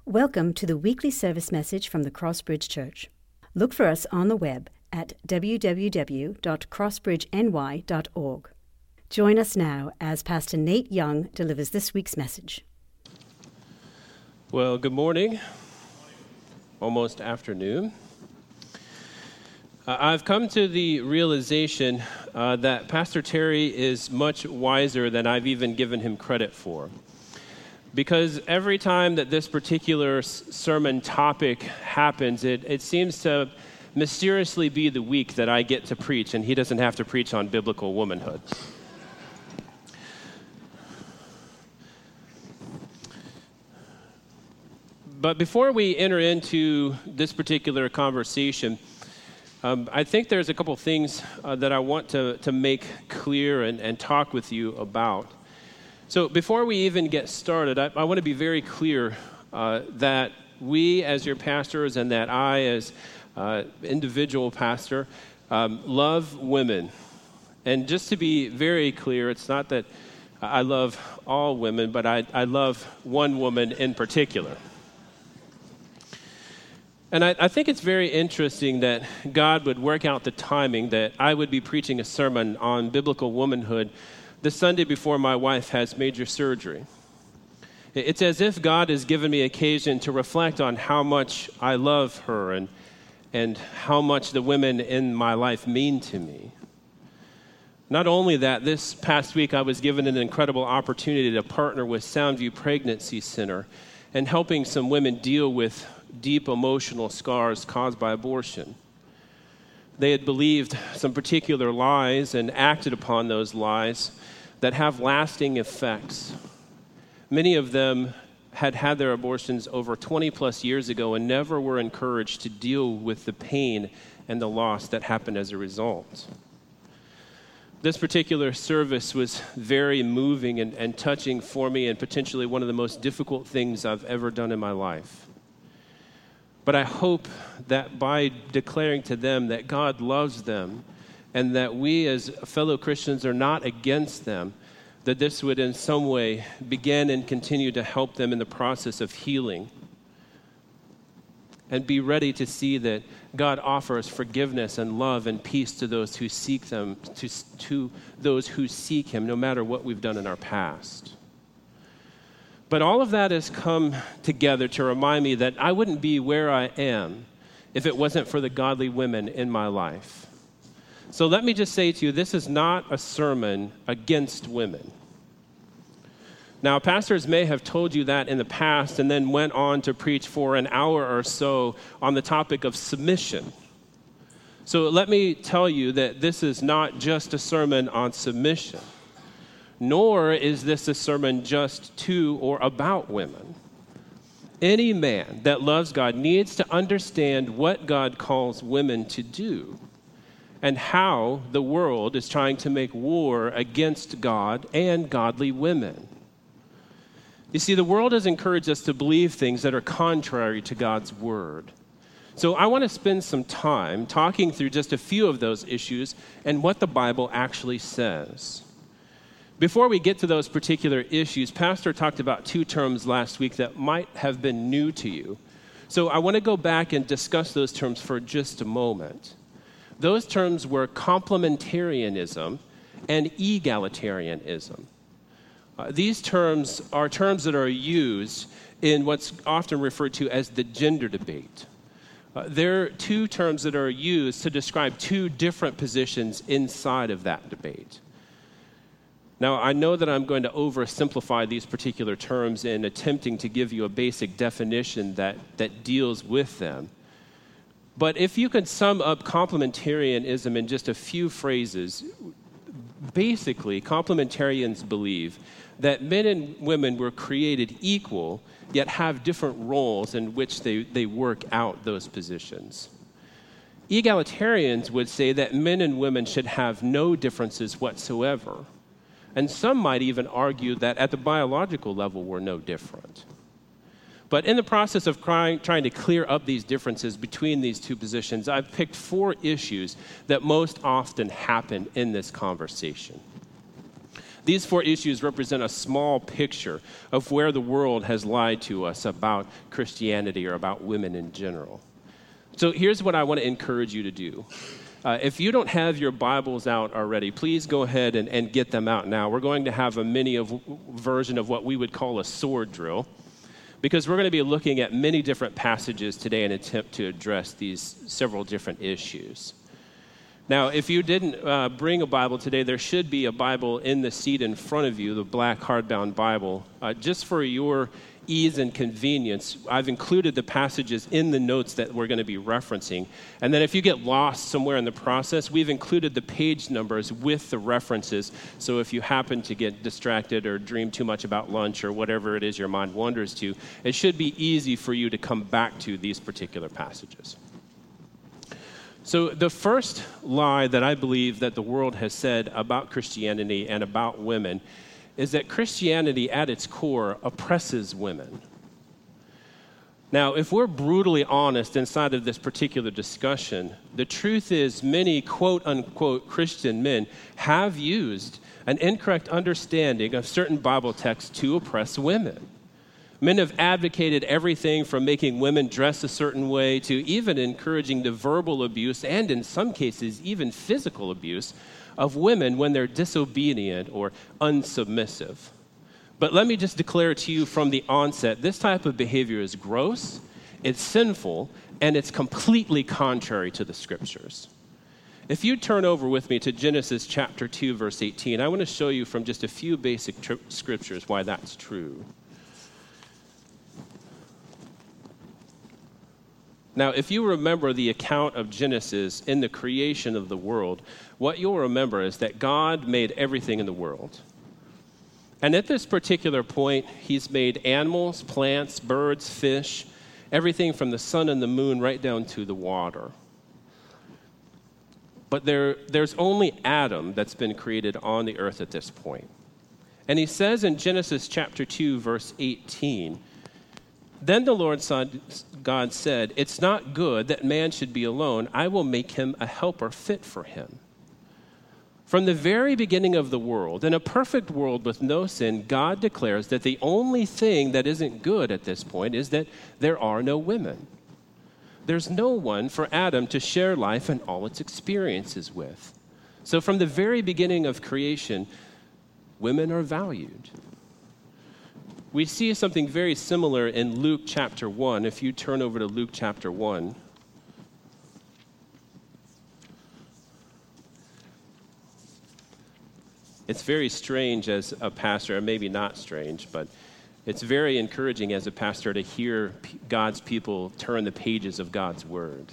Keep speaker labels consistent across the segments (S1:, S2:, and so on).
S1: Welcome to the weekly service message from the Crossbridge Church. Look for us on the web at www.crossbridgeny.org. Join us now as Pastor Nate Young delivers this week's message.
S2: Well, good morning. Almost afternoon. I've come to the realization that Pastor Terry is much wiser than I've even given him credit for. Because every time that this particular sermon topic happens, it seems to mysteriously be the week that I get to preach, and he doesn't have to preach on biblical womanhood. But before we enter into this particular conversation, I think there's a couple things that I want to make clear and talk with you about. So before we even get started, I want to be very clear that we as your pastors and that I as individual pastor love women. And just to be very clear, it's not that I love all women, but I love one woman in particular. And I think it's very interesting that God would work out the timing that I would be preaching a sermon on biblical womanhood the Sunday before my wife has major surgery. It's as if God has given me occasion to reflect on how much I love her and how much the women in my life mean to me. Not only that, this past week I was given an incredible opportunity to partner with Soundview Pregnancy Center and helping some women deal with deep emotional scars caused by abortion. They had believed some particular lies and acted upon those lies that have lasting effects. Many of them had had their abortions over 20 plus years ago and never were encouraged to deal with the pain and the loss that happened as a result. This particular service was very moving and touching for me, and potentially one of the most difficult things I've ever done in my life. But I hope that by declaring to them that God loves them and that we as fellow Christians are not against them, that this would in some way begin and continue to help them in the process of healing. And be ready to see that God offers forgiveness and love and peace to those who seek them, to those who seek Him, no matter what we've done in our past. But all of that has come together to remind me that I wouldn't be where I am if it wasn't for the godly women in my life. So let me just say to you, this is not a sermon against women. Now, pastors may have told you that in the past and then went on to preach for an hour or so on the topic of submission. So let me tell you that this is not just a sermon on submission, nor is this a sermon just to or about women. Any man that loves God needs to understand what God calls women to do and how the world is trying to make war against God and godly women. You see, the world has encouraged us to believe things that are contrary to God's word. So I want to spend some time talking through just a few of those issues and what the Bible actually says. Before we get to those particular issues, Pastor talked about two terms last week that might have been new to you. So I want to go back and discuss those terms for just a moment. Those terms were complementarianism and egalitarianism. These terms are terms that are used in what's often referred to as the gender debate. They're two terms that are used to describe two different positions inside of that debate. Now, I know that I'm going to oversimplify these particular terms in attempting to give you a basic definition that deals with them. But if you could sum up complementarianism in just a few phrases, basically, complementarians believe that men and women were created equal, yet have different roles in which they work out those positions. Egalitarians would say that men and women should have no differences whatsoever. And some might even argue that at the biological level, we're no different. But in the process of trying to clear up these differences between these two positions, I've picked 4 issues that most often happen in this conversation. These 4 issues represent a small picture of where the world has lied to us about Christianity or about women in general. So here's what I want to encourage you to do. If you don't have your Bibles out already, please go ahead and get them out now. We're going to have a mini version of what we would call a sword drill, because we're going to be looking at many different passages today in an attempt to address these several different issues. Now, if you didn't bring a Bible today, there should be a Bible in the seat in front of you, the black hardbound Bible. Just for your ease and convenience, I've included the passages in the notes that we're going to be referencing. And then if you get lost somewhere in the process, we've included the page numbers with the references. So if you happen to get distracted or dream too much about lunch or whatever it is your mind wanders to, it should be easy for you to come back to these particular passages. So the first lie that I believe that the world has said about Christianity and about women is that Christianity at its core oppresses women. Now, if we're brutally honest inside of this particular discussion, the truth is many quote-unquote Christian men have used an incorrect understanding of certain Bible texts to oppress women. Men have advocated everything from making women dress a certain way to even encouraging the verbal abuse and, in some cases, even physical abuse of women when they're disobedient or unsubmissive. But let me just declare to you from the onset, this type of behavior is gross, it's sinful, and it's completely contrary to the Scriptures. If you turn over with me to Genesis chapter 2, verse 18, I want to show you from just a few basic scriptures why that's true. Now, if you remember the account of Genesis in the creation of the world, what you'll remember is that God made everything in the world. And at this particular point, he's made animals, plants, birds, fish, everything from the sun and the moon right down to the water. But there's only Adam that's been created on the earth at this point. And he says in Genesis chapter 2, verse 18, "Then the Lord God said, 'It's not good that man should be alone. I will make him a helper fit for him.'" From the very beginning of the world, in a perfect world with no sin, God declares that the only thing that isn't good at this point is that there are no women. There's no one for Adam to share life and all its experiences with. So from the very beginning of creation, women are valued. We see something very similar in Luke chapter 1. If you turn over to Luke chapter 1. It's very strange as a pastor, or maybe not strange, but it's very encouraging as a pastor to hear God's people turn the pages of God's word.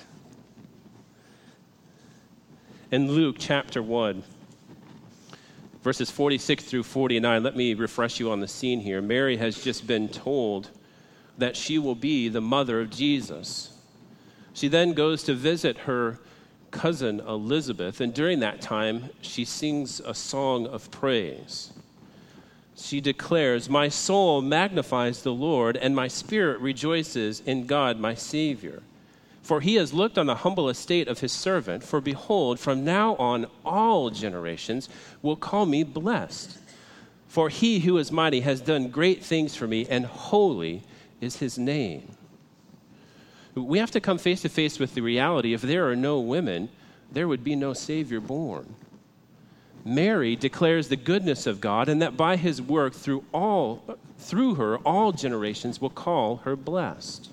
S2: In Luke chapter 1, verses 46 through 49, let me refresh you on the scene here. Mary has just been told that she will be the mother of Jesus. She then goes to visit her cousin Elizabeth, and during that time, she sings a song of praise. She declares, "My soul magnifies the Lord, and my spirit rejoices in God my Savior. For he has looked on the humble estate of his servant. For behold, from now on all generations will call me blessed. For he who is mighty has done great things for me, and holy is his name." We have to come face to face with the reality, if there are no women, there would be no Savior born. Mary declares the goodness of God, and that by his work through her, all generations will call her blessed.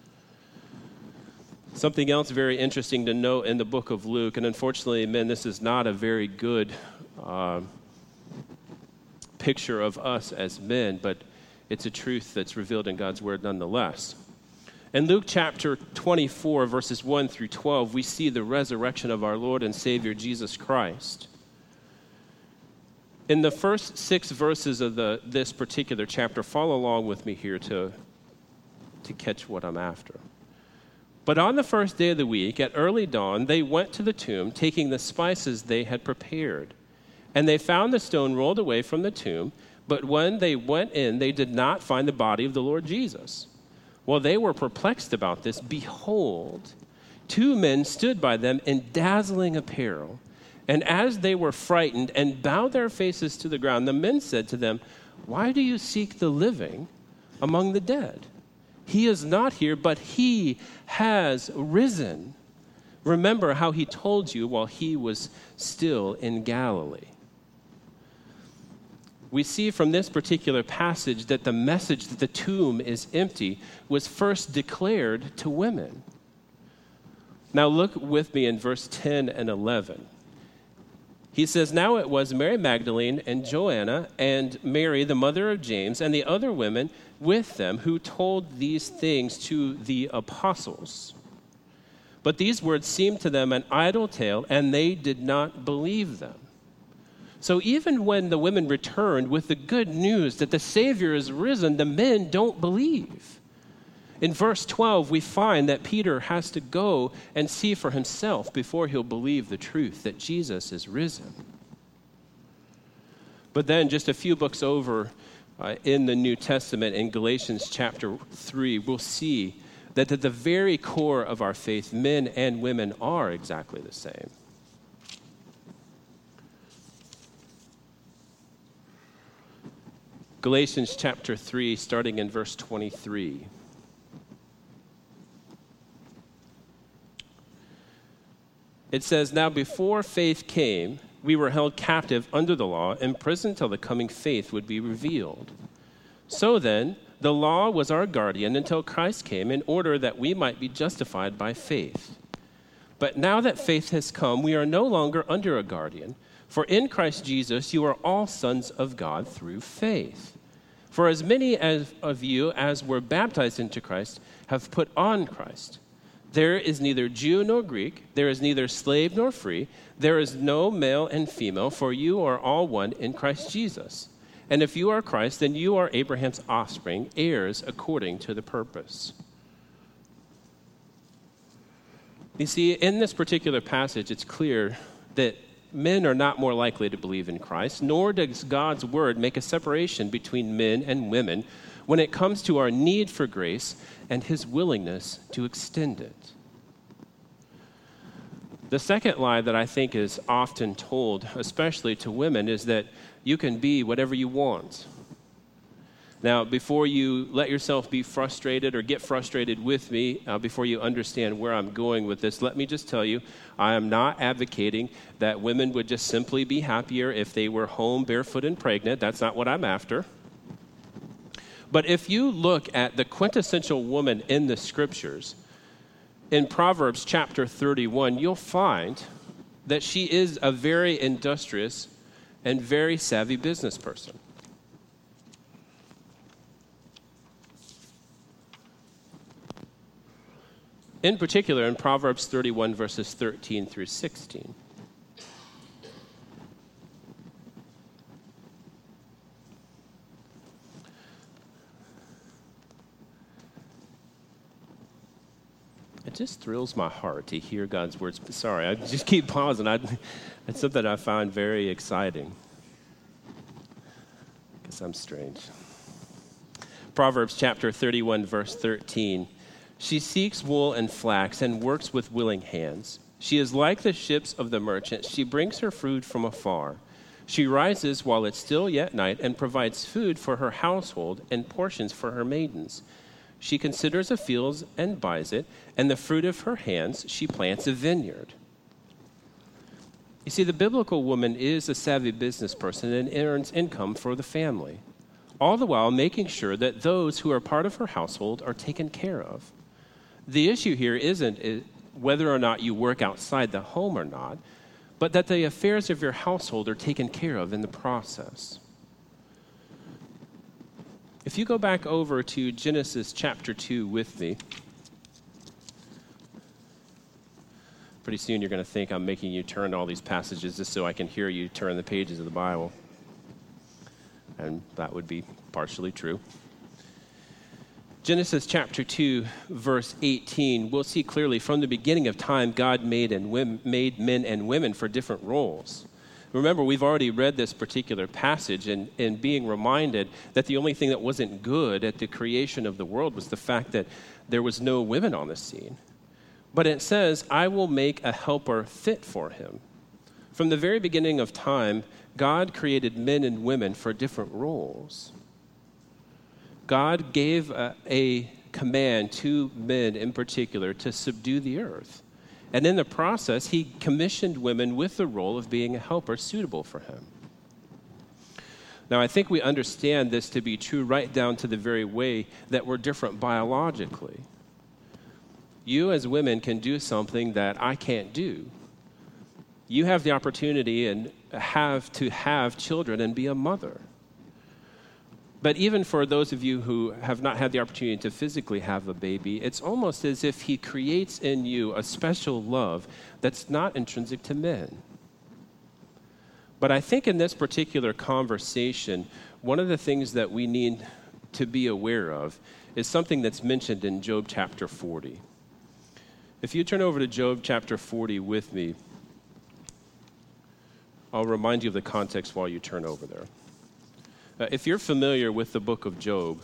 S2: Something else very interesting to note in the book of Luke, and unfortunately, men, this is not a very good picture of us as men, but it's a truth that's revealed in God's word nonetheless. In Luke chapter 24, verses 1 through 12, we see the resurrection of our Lord and Savior Jesus Christ. In the first 6 verses of this particular chapter, follow along with me here to catch what I'm after. "But on the first day of the week, at early dawn, they went to the tomb, taking the spices they had prepared. And they found the stone rolled away from the tomb, but when they went in, they did not find the body of the Lord Jesus. While they were perplexed about this, behold, 2 men stood by them in dazzling apparel. And as they were frightened and bowed their faces to the ground, the men said to them, "Why do you seek the living among the dead? He is not here, but he has risen. Remember how he told you while he was still in Galilee." We see from this particular passage that the message that the tomb is empty was first declared to women. Now look with me in verse 10 and 11. He says, "Now it was Mary Magdalene and Joanna and Mary, the mother of James, and the other women with them who told these things to the apostles. But these words seemed to them an idle tale, and they did not believe them." So even when the women returned with the good news that the Savior is risen, the men don't believe. In verse 12, we find that Peter has to go and see for himself before he'll believe the truth that Jesus is risen. But then just a few books over in the New Testament, in Galatians chapter 3, we'll see that at the very core of our faith, men and women are exactly the same. Galatians chapter 3, starting in verse 23. It says, "Now before faith came, we were held captive under the law, imprisoned till the coming faith would be revealed. So then, the law was our guardian until Christ came, in order that we might be justified by faith. But now that faith has come, we are no longer under a guardian. For in Christ Jesus, you are all sons of God through faith. For as many of you as were baptized into Christ have put on Christ. There is neither Jew nor Greek, there is neither slave nor free, there is no male and female, for you are all one in Christ Jesus. And if you are Christ, then you are Abraham's offspring, heirs according to the purpose." You see, in this particular passage, it's clear that men are not more likely to believe in Christ, nor does God's word make a separation between men and women when it comes to our need for grace and his willingness to extend it. The second lie that I think is often told, especially to women, is that you can be whatever you want. Now, before you let yourself be frustrated or get frustrated with me, before you understand where I'm going with this, let me just tell you, I am not advocating that women would just simply be happier if they were home barefoot and pregnant. That's not what I'm after. But if you look at the quintessential woman in the scriptures, in Proverbs chapter 31, you'll find that she is a very industrious and very savvy business person. In particular, in Proverbs 31, verses 13 through 16. It just thrills my heart to hear God's words. Sorry, I just keep pausing. It's something I find very exciting. Because I'm strange. Proverbs chapter 31, verse 13. "She seeks wool and flax and works with willing hands. She is like the ships of the merchant. She brings her food from afar. She rises while it's still yet night and provides food for her household and portions for her maidens. She considers a field and buys it, and the fruit of her hands she plants a vineyard." You see, the biblical woman is a savvy business person and earns income for the family, all the while making sure that those who are part of her household are taken care of. The issue here isn't whether or not you work outside the home or not, but that the affairs of your household are taken care of in the process. If you go back over to Genesis chapter 2 with me, pretty soon you're going to think I'm making you turn all these passages just so I can hear you turn the pages of the Bible. And that would be partially true. Genesis chapter 2, verse 18, we'll see clearly from the beginning of time, God made men and women for different roles. Remember, we've already read this particular passage and being reminded that the only thing that wasn't good at the creation of the world was the fact that there was no women on the scene. But it says, "I will make a helper fit for him." From the very beginning of time, God created men and women for different roles. God gave a command to men in particular to subdue the earth. And in the process, he commissioned women with the role of being a helper suitable for him. Now, I think we understand this to be true right down to the very way that we're different biologically. You as women can do something that I can't do. You have the opportunity and have to have children and be a mother. But even for those of you who have not had the opportunity to physically have a baby, it's almost as if he creates in you a special love that's not intrinsic to men. But I think in this particular conversation, one of the things that we need to be aware of is something that's mentioned in Job chapter 40. If you turn over to Job chapter 40 with me, I'll remind you of the context while you turn over there. If you're familiar with the book of Job,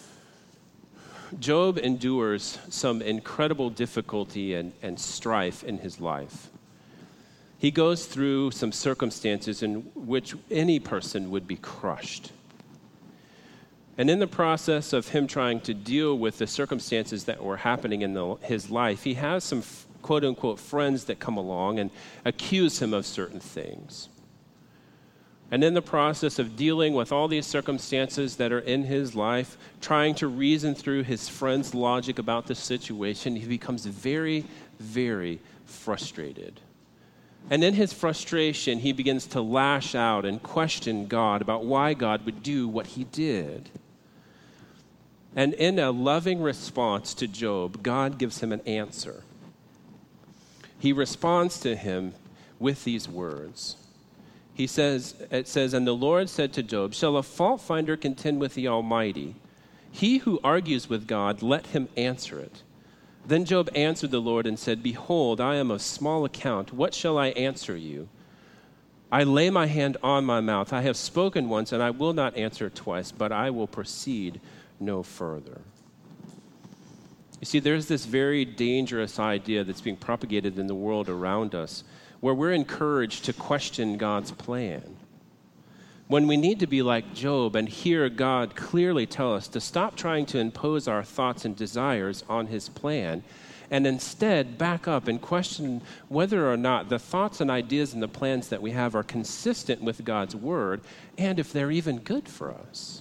S2: Job endures some incredible difficulty and strife in his life. He goes through some circumstances in which any person would be crushed. And in the process of him trying to deal with the circumstances that were happening in his life, he has some quote-unquote friends that come along and accuse him of certain things. And in the process of dealing with all these circumstances that are in his life, trying to reason through his friend's logic about the situation, he becomes very, very frustrated. And in his frustration, he begins to lash out and question God about why God would do what he did. And in a loving response to Job, God gives him an answer. He responds to him with these words. It says, "And the Lord said to Job, 'Shall a fault finder contend with the Almighty? He who argues with God, let him answer it.' Then Job answered the Lord and said, 'Behold, I am of small account. What shall I answer you? I lay my hand on my mouth. I have spoken once, and I will not answer twice, but I will proceed no further.'" You see, there's this very dangerous idea that's being propagated in the world around us, where we're encouraged to question God's plan, when we need to be like Job and hear God clearly tell us to stop trying to impose our thoughts and desires on his plan, and instead back up and question whether or not the thoughts and ideas and the plans that we have are consistent with God's word, and if they're even good for us.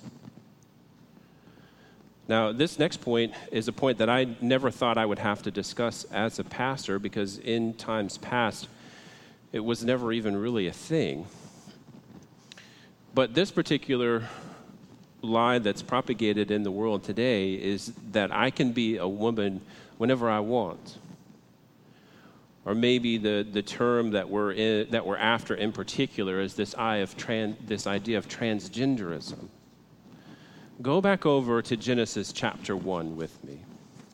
S2: Now, this next point is a point that I never thought I would have to discuss as a pastor, because in times past, it was never even really a thing. But this particular lie that's propagated in the world today is that I can be a woman whenever I want. Or maybe the term that we're after in particular is this idea of transgenderism. Go back over to Genesis chapter 1 with me.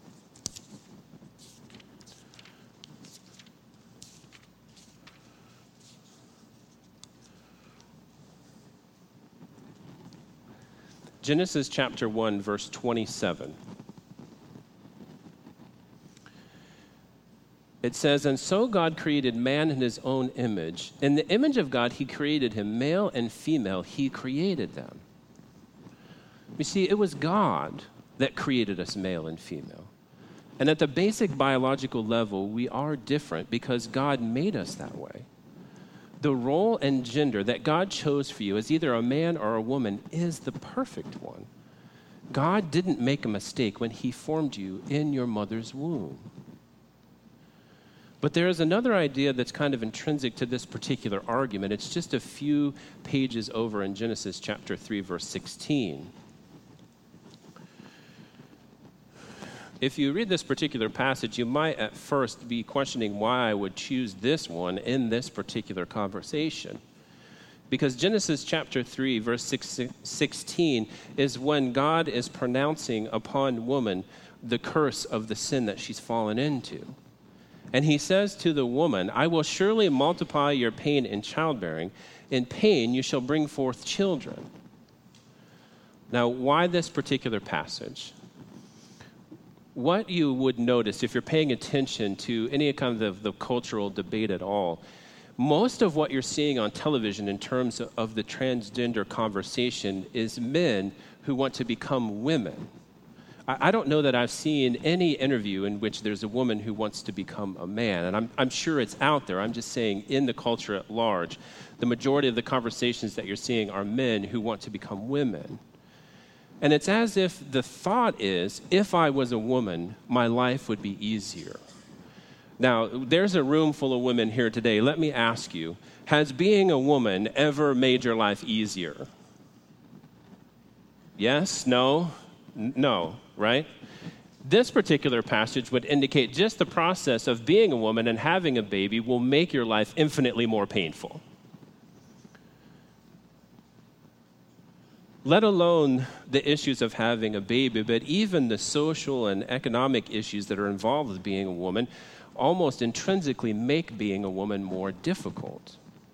S2: Genesis chapter 1, verse 27. It says, "And so God created man in his own image. In the image of God, he created him, male and female, he created them." You see, it was God that created us male and female. And at the basic biological level, we are different because God made us that way. The role and gender that God chose for you as either a man or a woman is the perfect one. God didn't make a mistake when he formed you in your mother's womb. But there is another idea that's kind of intrinsic to this particular argument. It's just a few pages over in Genesis chapter 3, verse 16. If you read this particular passage, you might at first be questioning why I would choose this one in this particular conversation. Because Genesis chapter 3, verse 16 is when God is pronouncing upon woman the curse of the sin that she's fallen into. And he says to the woman, "I will surely multiply your pain in childbearing. In pain you shall bring forth children." Now, why this particular passage? What you would notice if you're paying attention to any kind of the cultural debate at all, most of what you're seeing on television in terms of the transgender conversation is men who want to become women. I don't know that I've seen any interview in which there's a woman who wants to become a man, and I'm sure it's out there. I'm just saying in the culture at large, the majority of the conversations that you're seeing are men who want to become women. And it's as if the thought is, if I was a woman, my life would be easier. Now, there's a room full of women here today. Let me ask you, has being a woman ever made your life easier? Yes? No? No, right? This particular passage would indicate just the process of being a woman and having a baby will make your life infinitely more painful. Let alone the issues of having a baby, but even the social and economic issues that are involved with being a woman almost intrinsically make being a woman more difficult.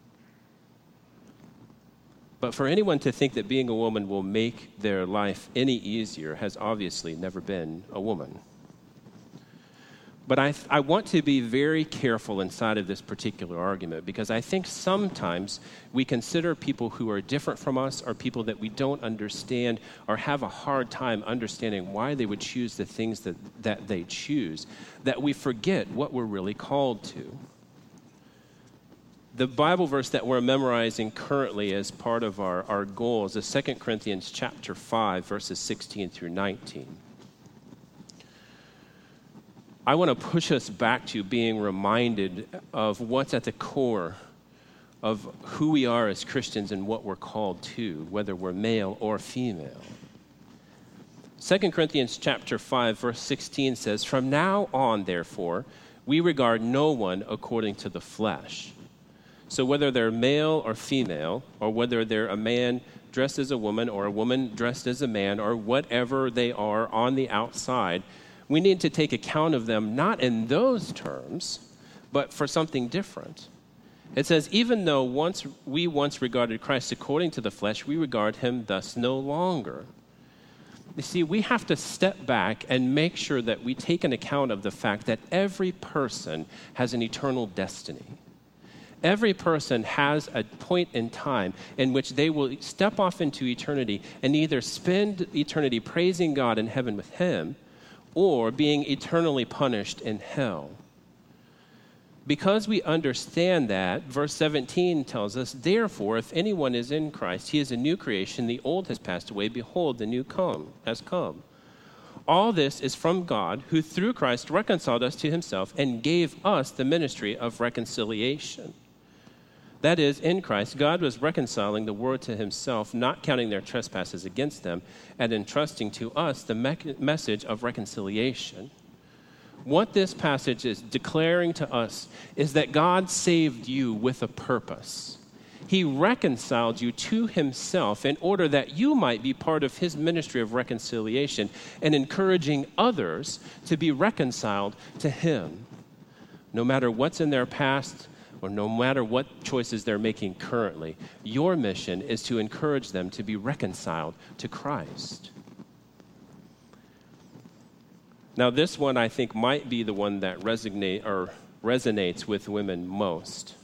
S2: But for anyone to think that being a woman will make their life any easier has obviously never been a woman. But I want to be very careful inside of this particular argument, because I think sometimes we consider people who are different from us or people that we don't understand or have a hard time understanding why they would choose the things that they choose, that we forget what we're really called to. The Bible verse that we're memorizing currently as part of our goals is 2 Corinthians chapter 5, verses 16 through 19. I want to push us back to being reminded of what's at the core of who we are as Christians and what we're called to, whether we're male or female. 2 Corinthians chapter 5, verse 16 says, "From now on, therefore, we regard no one according to the flesh." So whether they're male or female, or whether they're a man dressed as a woman or a woman dressed as a man, or whatever they are on the outside, we need to take account of them not in those terms, but for something different. It says, even though we once regarded Christ according to the flesh, we regard him thus no longer. You see, we have to step back and make sure that we take an account of the fact that every person has an eternal destiny. Every person has a point in time in which they will step off into eternity and either spend eternity praising God in heaven with him or being eternally punished in hell. Because we understand that, verse 17 tells us, "Therefore, if anyone is in Christ, he is a new creation. The old has passed away. Behold, the new has come. All this is from God, who through Christ reconciled us to himself and gave us the ministry of reconciliation." That is, in Christ, God was reconciling the world to himself, not counting their trespasses against them, and entrusting to us the message of reconciliation. What this passage is declaring to us is that God saved you with a purpose. He reconciled you to himself in order that you might be part of his ministry of reconciliation and encouraging others to be reconciled to him. No matter what's in their past, or no matter what choices they're making currently, your mission is to encourage them to be reconciled to Christ. Now, this one I think might be the one that resonates with women most.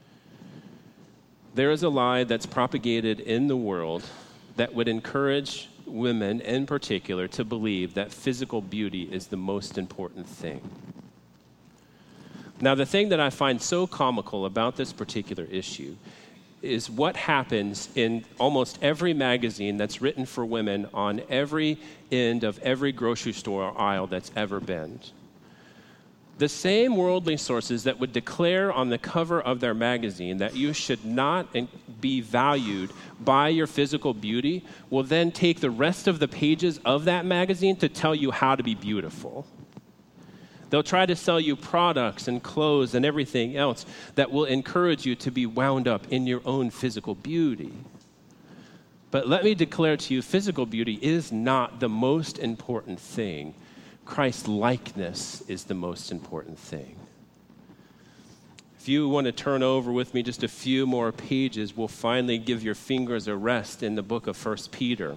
S2: There is a lie that's propagated in the world that would encourage women in particular to believe that physical beauty is the most important thing. Now, the thing that I find so comical about this particular issue is what happens in almost every magazine that's written for women on every end of every grocery store aisle that's ever been. The same worldly sources that would declare on the cover of their magazine that you should not be valued by your physical beauty will then take the rest of the pages of that magazine to tell you how to be beautiful. They'll try to sell you products and clothes and everything else that will encourage you to be wound up in your own physical beauty. But let me declare to you, physical beauty is not the most important thing. Christ's likeness is the most important thing. If you want to turn over with me just a few more pages, we'll finally give your fingers a rest in the book of 1 Peter.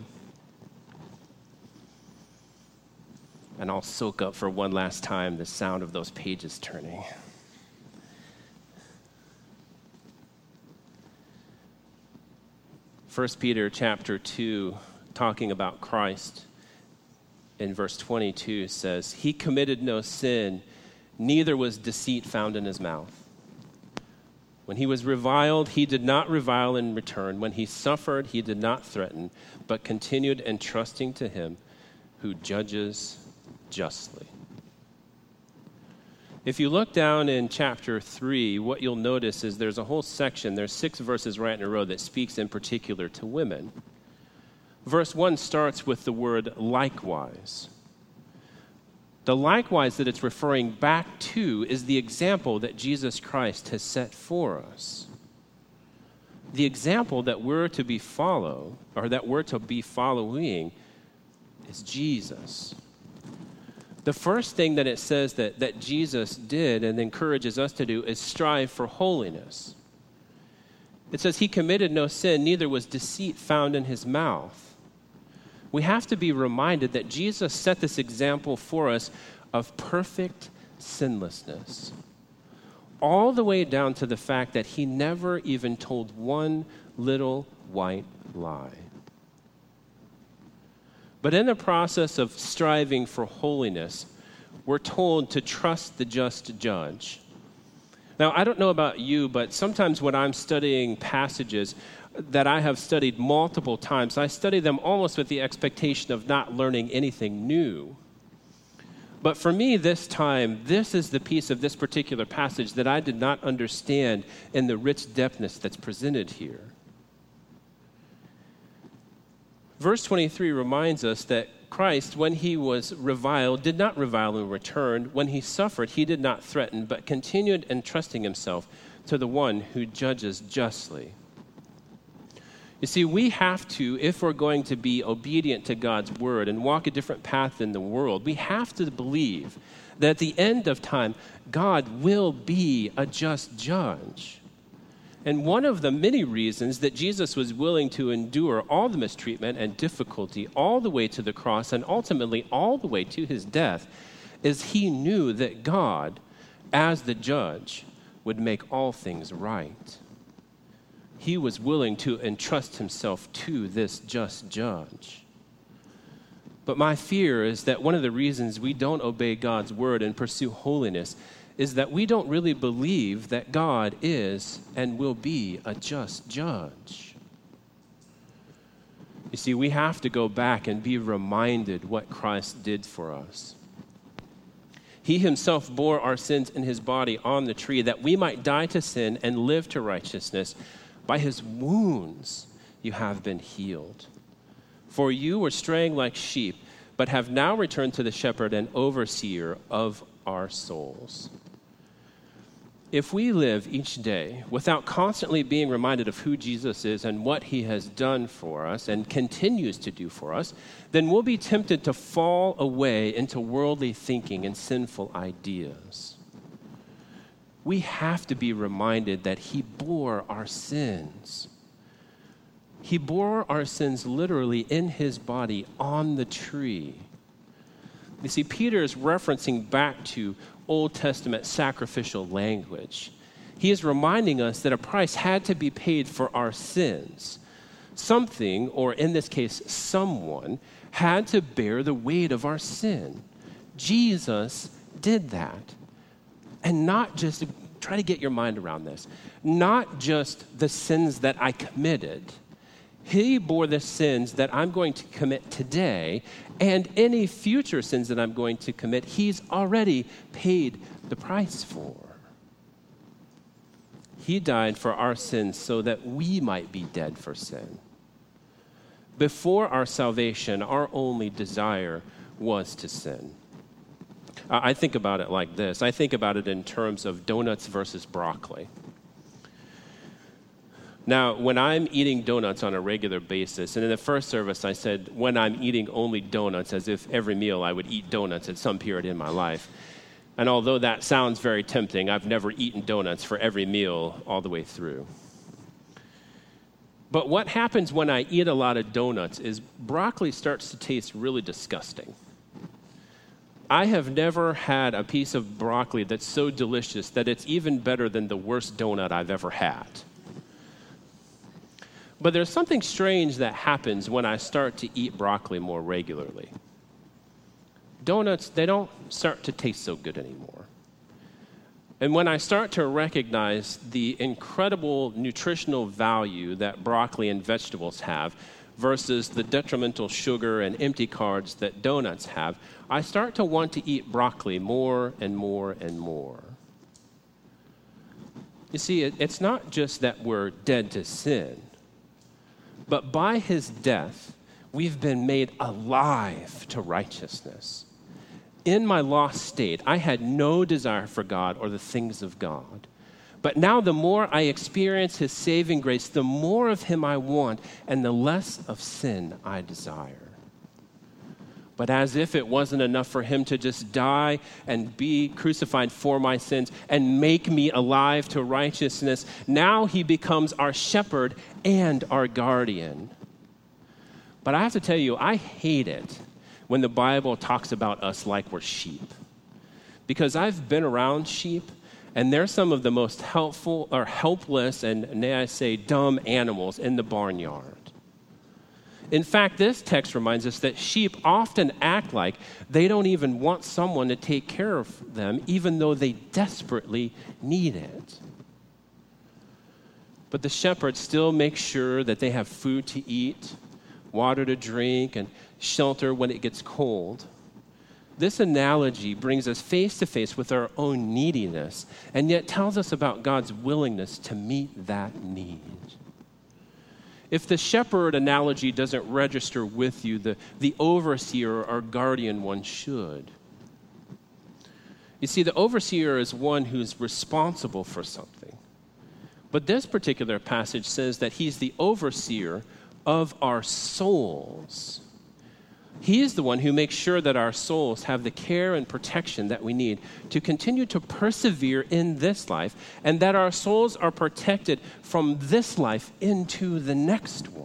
S2: And I'll soak up for one last time the sound of those pages turning. 1 Peter chapter 2, talking about Christ, in verse 22 says, "He committed no sin, neither was deceit found in his mouth. When he was reviled, he did not revile in return. When he suffered, he did not threaten, but continued entrusting to him who judges justly." If you look down in chapter 3, what you'll notice is there's a whole section, there's 6 verses right in a row that speaks in particular to women. Verse 1 starts with the word likewise. The likewise that it's referring back to is the example that Jesus Christ has set for us. The example that we're to be following is Jesus. The first thing that it says that Jesus did and encourages us to do is strive for holiness. It says he committed no sin, neither was deceit found in his mouth. We have to be reminded that Jesus set this example for us of perfect sinlessness, all the way down to the fact that he never even told one little white lie. But in the process of striving for holiness, we're told to trust the just judge. Now, I don't know about you, but sometimes when I'm studying passages that I have studied multiple times, I study them almost with the expectation of not learning anything new. But for me this time, this is the piece of this particular passage that I did not understand in the rich depthness that's presented here. Verse 23 reminds us that Christ, when he was reviled, did not revile in return. When he suffered, he did not threaten, but continued entrusting himself to the one who judges justly. You see, we have to, if we're going to be obedient to God's word and walk a different path in the world, we have to believe that at the end of time, God will be a just judge. And one of the many reasons that Jesus was willing to endure all the mistreatment and difficulty all the way to the cross and ultimately all the way to his death is he knew that God, as the judge, would make all things right. He was willing to entrust himself to this just judge. But my fear is that one of the reasons we don't obey God's word and pursue holiness is that we don't really believe that God is and will be a just judge. You see, we have to go back and be reminded what Christ did for us. He himself bore our sins in his body on the tree that we might die to sin and live to righteousness. By his wounds you have been healed. For you were straying like sheep, but have now returned to the shepherd and overseer of our souls. If we live each day without constantly being reminded of who Jesus is and what he has done for us and continues to do for us, then we'll be tempted to fall away into worldly thinking and sinful ideas. We have to be reminded that he bore our sins. He bore our sins literally in his body on the tree. You see, Peter is referencing back to Old Testament sacrificial language. He is reminding us that a price had to be paid for our sins. Something, or in this case, someone, had to bear the weight of our sin. Jesus did that. And not just, try to get your mind around this, not just the sins that I committed. He bore the sins that I'm going to commit today, and any future sins that I'm going to commit, he's already paid the price for. He died for our sins so that we might be dead for sin. Before our salvation, our only desire was to sin. I think about it like this. I think about it in terms of donuts versus broccoli. Now, when I'm eating donuts on a regular basis, and in the first service I said when I'm eating only donuts, as if every meal I would eat donuts at some period in my life. And although that sounds very tempting, I've never eaten donuts for every meal all the way through. But what happens when I eat a lot of donuts is broccoli starts to taste really disgusting. I have never had a piece of broccoli that's so delicious that it's even better than the worst donut I've ever had. But there's something strange that happens when I start to eat broccoli more regularly. Donuts, they don't start to taste so good anymore. And when I start to recognize the incredible nutritional value that broccoli and vegetables have versus the detrimental sugar and empty carbs that donuts have, I start to want to eat broccoli more and more and more. You see, it's not just that we're dead to sin, but by his death, we've been made alive to righteousness. In my lost state, I had no desire for God or the things of God. But now the more I experience his saving grace, the more of him I want, and the less of sin I desire. But as if it wasn't enough for him to just die and be crucified for my sins and make me alive to righteousness, now he becomes our shepherd and our guardian. But I have to tell you, I hate it when the Bible talks about us like we're sheep. Because I've been around sheep, and they're some of the most helpful or helpless and, may I say, dumb animals in the barnyard. In fact, this text reminds us that sheep often act like they don't even want someone to take care of them, even though they desperately need it. But the shepherd still makes sure that they have food to eat, water to drink, and shelter when it gets cold. This analogy brings us face to face with our own neediness, and yet tells us about God's willingness to meet that need. If the shepherd analogy doesn't register with you, the overseer or guardian one should. You see, the overseer is one who's responsible for something. But this particular passage says that he's the overseer of our souls. He is the one who makes sure that our souls have the care and protection that we need to continue to persevere in this life, and that our souls are protected from this life into the next one.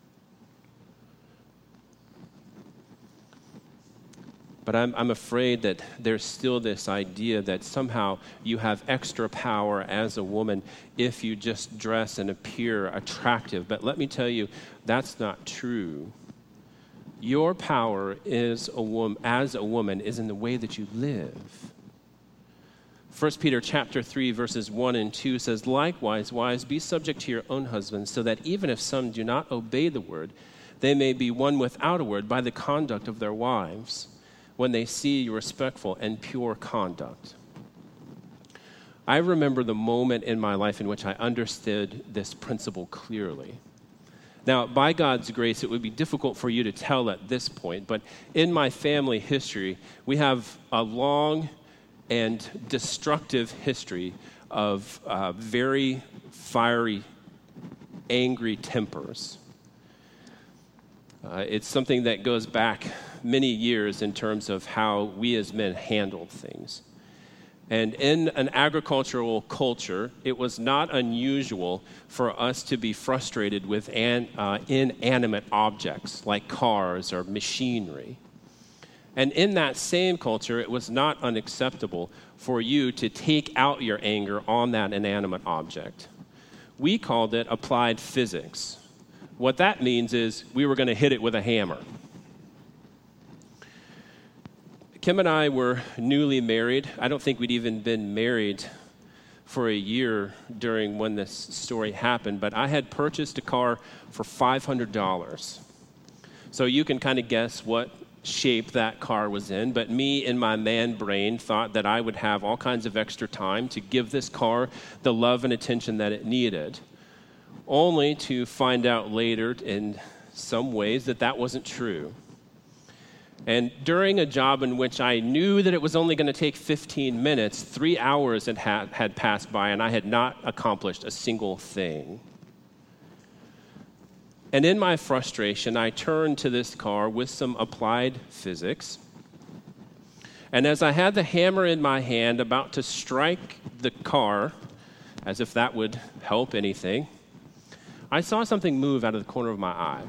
S2: But I'm afraid that there's still this idea that somehow you have extra power as a woman if you just dress and appear attractive. But let me tell you, that's not true. Your power as a woman is in the way that you live. 1 Peter chapter 3, verses 1 and 2 says, "Likewise, wives, be subject to your own husbands, so that even if some do not obey the word, they may be won without a word by the conduct of their wives, when they see your respectful and pure conduct." I remember the moment in my life in which I understood this principle clearly. Now, by God's grace, it would be difficult for you to tell at this point, but in my family history, we have a long and destructive history of very fiery, angry tempers. It's something that goes back many years in terms of how we as men handled things. And in an agricultural culture, it was not unusual for us to be frustrated with inanimate objects like cars or machinery. And in that same culture, it was not unacceptable for you to take out your anger on that inanimate object. We called it applied physics. What that means is we were going to hit it with a hammer. Kim and I were newly married. I don't think we'd even been married for a year during when this story happened, but I had purchased a car for $500. So you can kind of guess what shape that car was in, but me in my man brain thought that I would have all kinds of extra time to give this car the love and attention that it needed, only to find out later in some ways that that wasn't true. And during a job in which I knew that it was only going to take 15 minutes, 3 hours had passed by, and I had not accomplished a single thing. And in my frustration, I turned to this car with some applied physics. And as I had the hammer in my hand, about to strike the car, as if that would help anything, I saw something move out of the corner of my eye.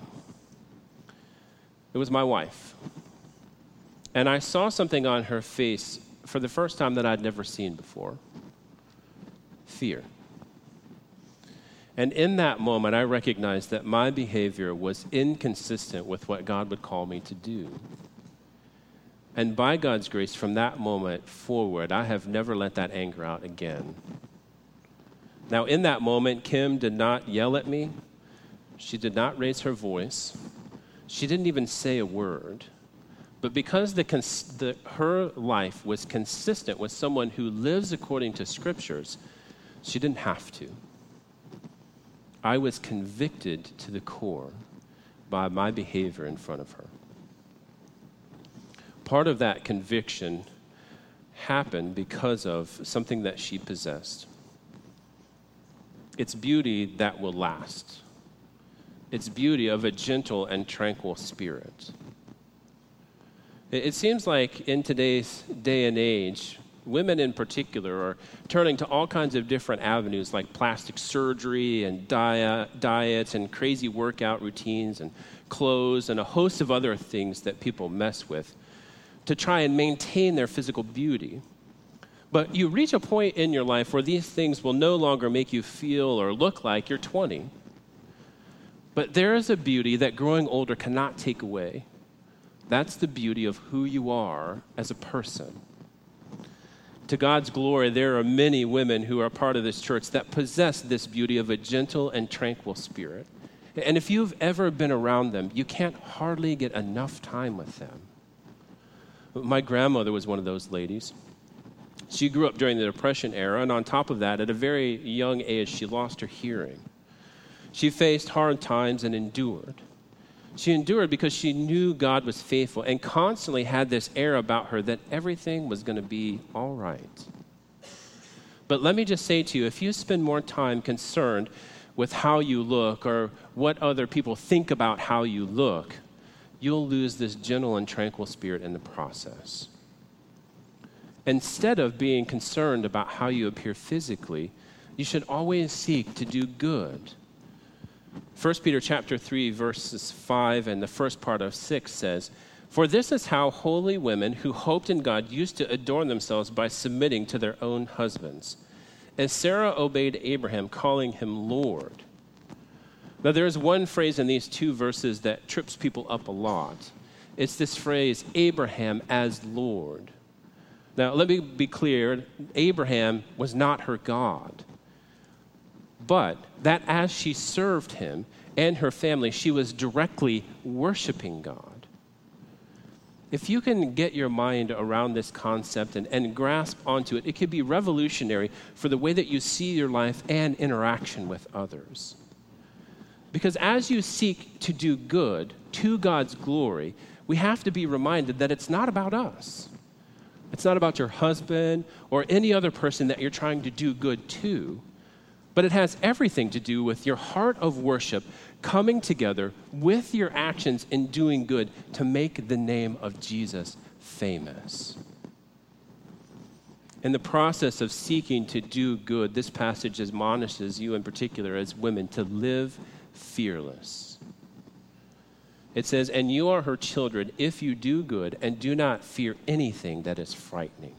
S2: It was my wife. And I saw something on her face for the first time that I'd never seen before. Fear. And in that moment, I recognized that my behavior was inconsistent with what God would call me to do. And by God's grace, from that moment forward, I have never let that anger out again. Now, in that moment, Kim did not yell at me. She did not raise her voice. She didn't even say a word. But because her life was consistent with someone who lives according to Scriptures, she didn't have to. I was convicted to the core by my behavior in front of her. Part of that conviction happened because of something that she possessed. It's beauty that will last. It's beauty of a gentle and tranquil spirit. It seems like in today's day and age, women in particular are turning to all kinds of different avenues like plastic surgery and diets and crazy workout routines and clothes and a host of other things that people mess with to try and maintain their physical beauty. But you reach a point in your life where these things will no longer make you feel or look like you're 20. But there is a beauty that growing older cannot take away. That's the beauty of who you are as a person. To God's glory, there are many women who are part of this church that possess this beauty of a gentle and tranquil spirit. And if you've ever been around them, you can't hardly get enough time with them. My grandmother was one of those ladies. She grew up during the Depression era, and on top of that, at a very young age, she lost her hearing. She faced hard times and endured. She endured because she knew God was faithful and constantly had this air about her that everything was going to be all right. But let me just say to you, if you spend more time concerned with how you look or what other people think about how you look, you'll lose this gentle and tranquil spirit in the process. Instead of being concerned about how you appear physically, you should always seek to do good. 1 Peter chapter 3, verses 5 and the first part of 6 says, "For this is how holy women who hoped in God used to adorn themselves by submitting to their own husbands, as Sarah obeyed Abraham, calling him Lord." Now, there is one phrase in these two verses that trips people up a lot. It's this phrase, Abraham as Lord. Now, let me be clear. Abraham was not her God. But that as she served him and her family, she was directly worshiping God. If you can get your mind around this concept and grasp onto it, it could be revolutionary for the way that you see your life and interaction with others. Because as you seek to do good to God's glory, we have to be reminded that it's not about us. It's not about your husband or any other person that you're trying to do good to, but it has everything to do with your heart of worship coming together with your actions in doing good to make the name of Jesus famous. In the process of seeking to do good, this passage admonishes you in particular as women to live fearless. It says, "And you are her children if you do good and do not fear anything that is frightening."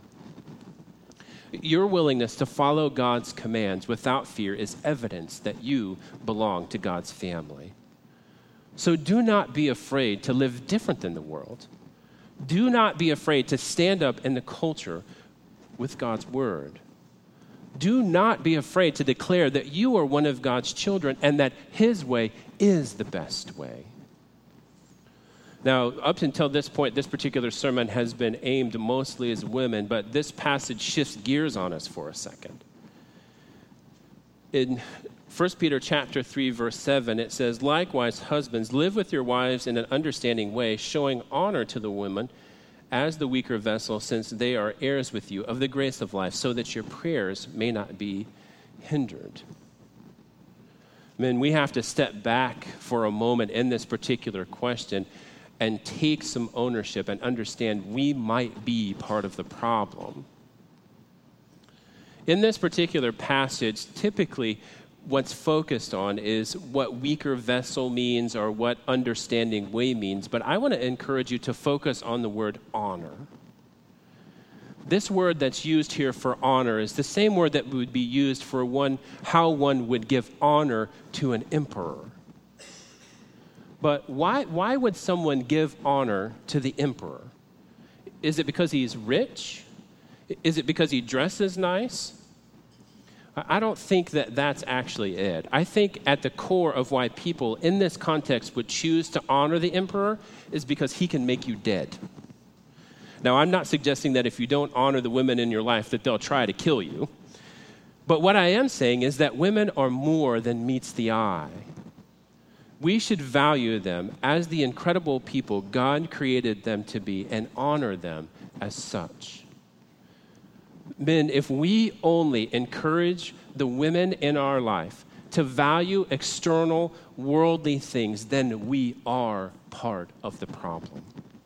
S2: Your willingness to follow God's commands without fear is evidence that you belong to God's family. So do not be afraid to live different than the world. Do not be afraid to stand up in the culture with God's word. Do not be afraid to declare that you are one of God's children and that his way is the best way. Now, up until this point, this particular sermon has been aimed mostly as women, but this passage shifts gears on us for a second. In 1 Peter chapter 3, verse 7, it says, "Likewise, husbands, live with your wives in an understanding way, showing honor to the women as the weaker vessel, since they are heirs with you of the grace of life, so that your prayers may not be hindered." Men, we have to step back for a moment in this particular question and take some ownership and understand we might be part of the problem. In this particular passage, typically what's focused on is what weaker vessel means or what understanding way means, but I want to encourage you to focus on the word honor. this word that's used here for honor is the same word that would be used for how one would give honor to an emperor. But why would someone give honor to the emperor? Is it because he's rich? Is it because he dresses nice? I don't think that that's actually it. I think at the core of why people in this context would choose to honor the emperor is because he can make you dead. Now, I'm not suggesting that if you don't honor the women in your life that they'll try to kill you. But what I am saying is that women are more than meets the eye. We should value them as the incredible people God created them to be and honor them as such. Men, if we only encourage the women in our life to value external, worldly things, then we are part of the problem.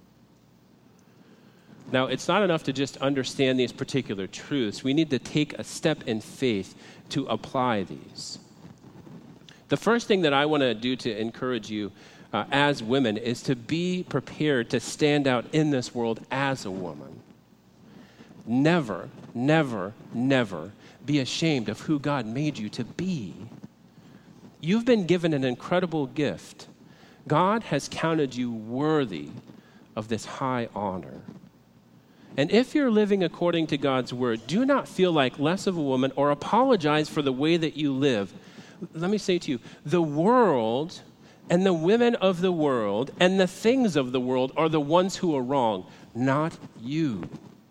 S2: Now, it's not enough to just understand these particular truths. We need to take a step in faith to apply these. The first thing that I want to do to encourage you as women is to be prepared to stand out in this world as a woman. Never, never, never be ashamed of who God made you to be. You've been given an incredible gift. God has counted you worthy of this high honor. And if you're living according to God's word, do not feel like less of a woman or apologize for the way that you live. Let me say to you, the world and the women of the world and the things of the world are the ones who are wrong, not you.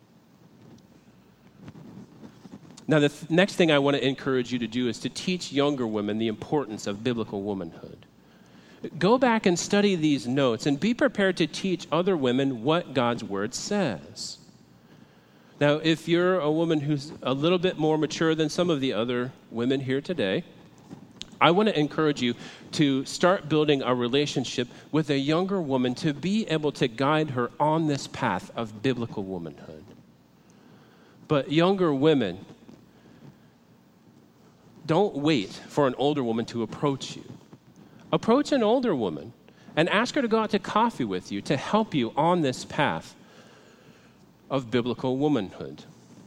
S2: Now, the next thing I want to encourage you to do is to teach younger women the importance of biblical womanhood. Go back and study these notes and be prepared to teach other women what God's word says. Now, if you're a woman who's a little bit more mature than some of the other women here today, I want to encourage you to start building a relationship with a younger woman to be able to guide her on this path of biblical womanhood. But younger women, don't wait for an older woman to approach you. Approach an older woman and ask her to go out to coffee with you to help you on this path of biblical womanhood.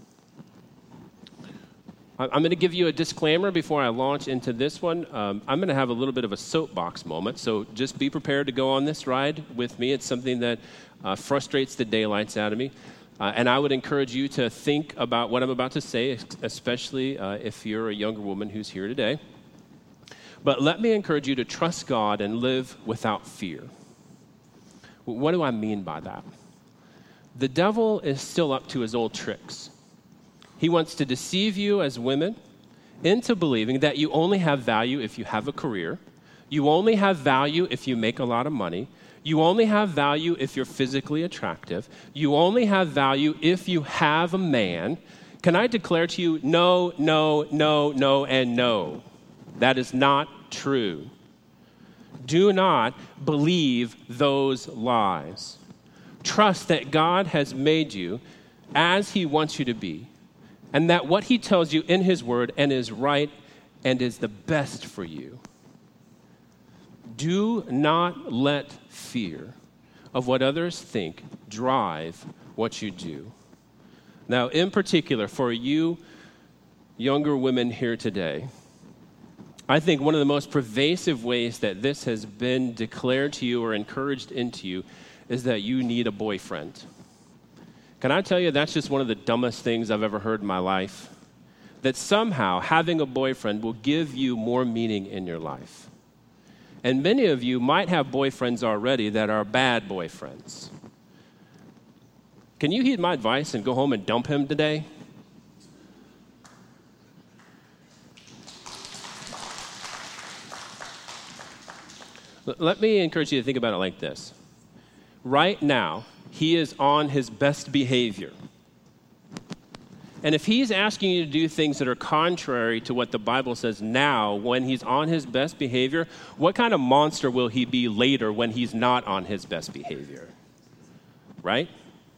S2: I'm going to give you a disclaimer before I launch into this one. I'm going to have a little bit of a soapbox moment, so just be prepared to go on this ride with me. It's something that frustrates the daylights out of me. And I would encourage you to think about what I'm about to say, especially if you're a younger woman who's here today. But let me encourage you to trust God and live without fear. What do I mean by that? The devil is still up to his old tricks. He wants to deceive you as women into believing that you only have value if you have a career. You only have value if you make a lot of money. You only have value if you're physically attractive. You only have value if you have a man. Can I declare to you, no, no, no, no, and no. That is not true. Do not believe those lies. Trust that God has made you as he wants you to be, and that what he tells you in his word and is right and is the best for you. Do not let fear of what others think drive what you do. Now, in particular, for you younger women here today, I think one of the most pervasive ways that this has been declared to you or encouraged into you is that you need a boyfriend. Can I tell you, that's just one of the dumbest things I've ever heard in my life. That somehow having a boyfriend will give you more meaning in your life. And many of you might have boyfriends already that are bad boyfriends. Can you heed my advice and go home and dump him today? Let me encourage you to think about it like this. Right now, he is on his best behavior. And if he's asking you to do things that are contrary to what the Bible says now, when he's on his best behavior, what kind of monster will he be later when he's not on his best behavior? Right?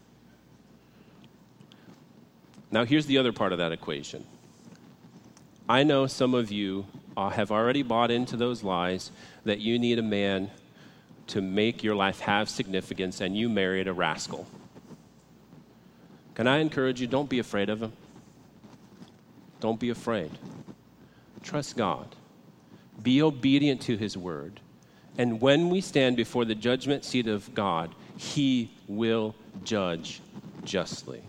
S2: Now, here's the other part of that equation. I know some of you have already bought into those lies that you need a man to make your life have significance, and you married a rascal. Can I encourage you, don't be afraid of him. Don't be afraid. Trust God. Be obedient to his word. And when we stand before the judgment seat of God, he will judge justly.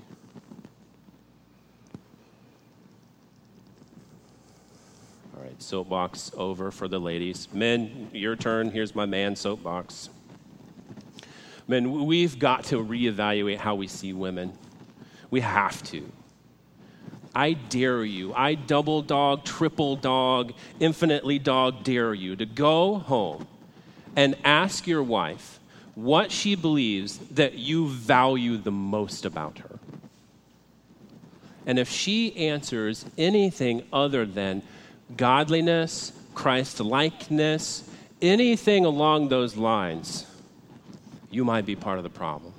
S2: All right, soapbox over for the ladies. Men, your turn. Here's my man soapbox. Men, we've got to reevaluate how we see women. We have to. I dare you, I double dog, triple dog, infinitely dog dare you to go home and ask your wife what she believes that you value the most about her. And if she answers anything other than godliness, Christ-likeness, anything along those lines, you might be part of the problem.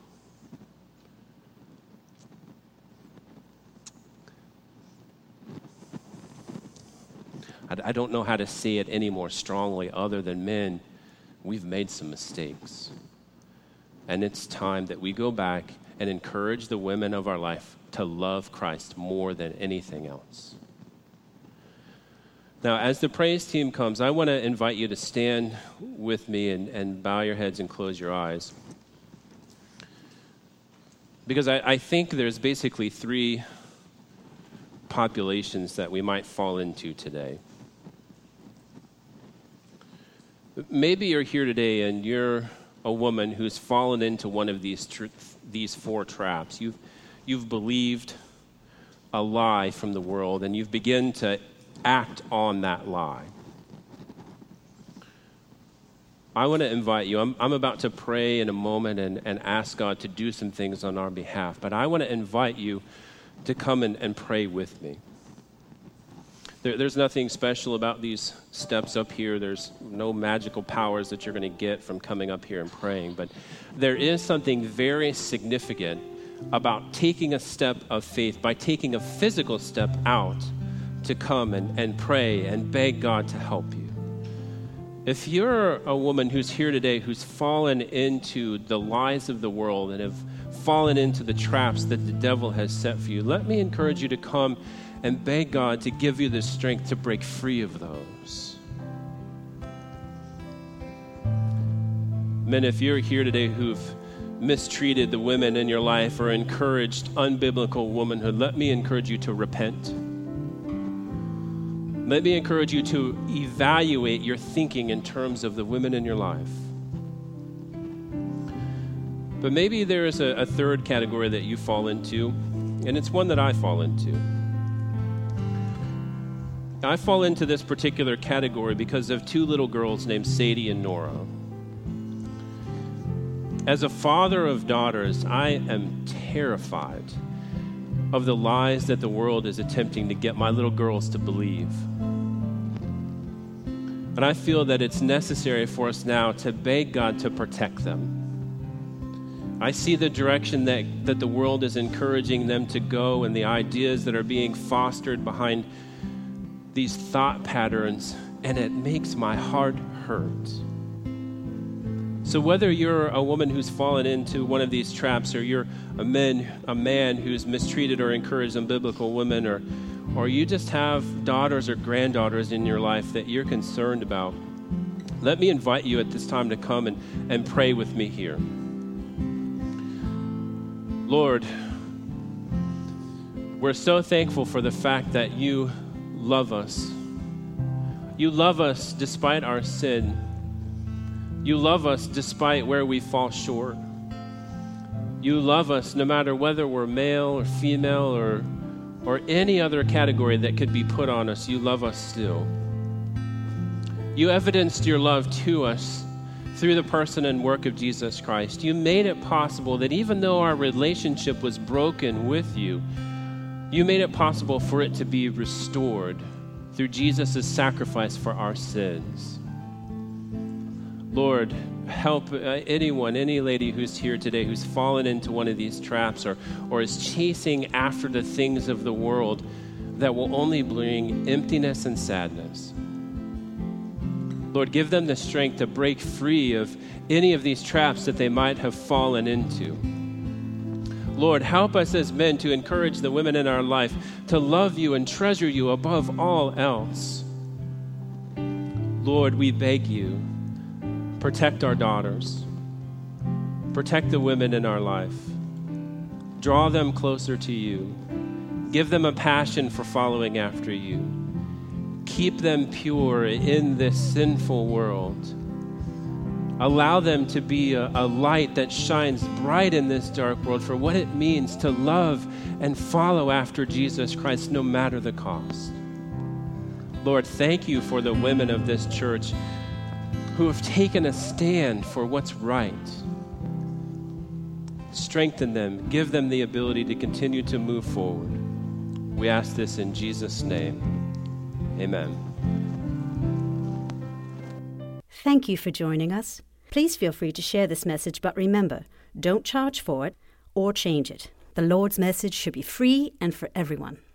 S2: I don't know how to say it any more strongly other than, men, we've made some mistakes. And it's time that we go back and encourage the women of our life to love Christ more than anything else. Now, as the praise team comes, I want to invite you to stand with me and bow your heads and close your eyes. Because I think there's basically three populations that we might fall into today. Maybe you're here today and you're a woman who's fallen into one of these four traps. You've believed a lie from the world, and you've begun to act on that lie. I want to invite you. I'm about to pray in a moment and ask God to do some things on our behalf, but I want to invite you to come and pray with me. There's nothing special about these steps up here. There's no magical powers that you're going to get from coming up here and praying. But there is something very significant about taking a step of faith by taking a physical step out to come and pray and beg God to help you. If you're a woman who's here today who's fallen into the lies of the world and have fallen into the traps that the devil has set for you, let me encourage you to come and beg God to give you the strength to break free of those. Men, if you're here today who've mistreated the women in your life or encouraged unbiblical womanhood, let me encourage you to repent. Let me encourage you to evaluate your thinking in terms of the women in your life. But maybe there is a third category that you fall into, and it's one that I fall into. I fall into this particular category because of two little girls named Sadie and Nora. As a father of daughters, I am terrified of the lies that the world is attempting to get my little girls to believe. And I feel that it's necessary for us now to beg God to protect them. I see the direction that the world is encouraging them to go and the ideas that are being fostered behind these thought patterns, and it makes my heart hurt. So whether you're a woman who's fallen into one of these traps, or you're a man who's mistreated or encouraged unbiblical women, or you just have daughters or granddaughters in your life that you're concerned about, let me invite you at this time to come and pray with me here. Lord, we're so thankful for the fact that you love us. You love us despite our sin. You love us despite where we fall short. You love us no matter whether we're male or female or any other category that could be put on us. You love us still. You evidenced your love to us through the person and work of Jesus Christ. You made it possible that even though our relationship was broken with you, you made it possible for it to be restored through Jesus' sacrifice for our sins. Lord, help anyone, any lady who's here today who's fallen into one of these traps or is chasing after the things of the world that will only bring emptiness and sadness. Lord, give them the strength to break free of any of these traps that they might have fallen into. Lord, help us as men to encourage the women in our life to love you and treasure you above all else. Lord, we beg you, protect our daughters. Protect the women in our life. Draw them closer to you. Give them a passion for following after you. Keep them pure in this sinful world. Allow them to be a light that shines bright in this dark world for what it means to love and follow after Jesus Christ, no matter the cost. Lord, thank you for the women of this church who have taken a stand for what's right. Strengthen them. Give them the ability to continue to move forward. We ask this in Jesus' name. Amen.
S1: Thank you for joining us. Please feel free to share this message, but remember, don't charge for it or change it. The Lord's message should be free and for everyone.